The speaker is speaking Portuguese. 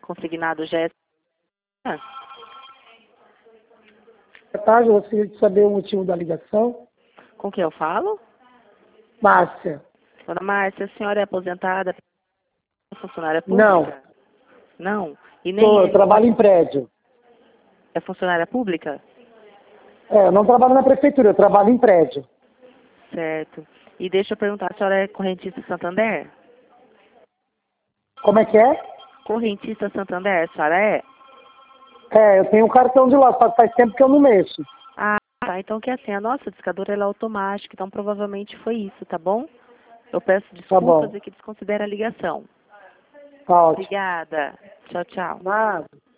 consignado já é... Boa tarde, eu gostaria de saber o motivo da ligação. Com quem eu falo? Márcia. Dona Márcia, a senhora é aposentada? Funcionária pública? Não. E nem Eu ele trabalho em prédio. é funcionária pública? Eu não trabalho na prefeitura, eu trabalho em prédio. Certo. E deixa eu perguntar, a senhora é correntista Santander? Como é que é? Correntista Santander, a senhora é? Eu tenho um cartão de lá, só que faz tempo que eu não mexo. Ah, tá. Então que assim, a nossa discadora ela é automática, então provavelmente foi isso, tá bom? Eu peço Tá desculpas bom. e que desconsidere a ligação. Tá ótimo. Obrigada. Tchau, tchau. Nada.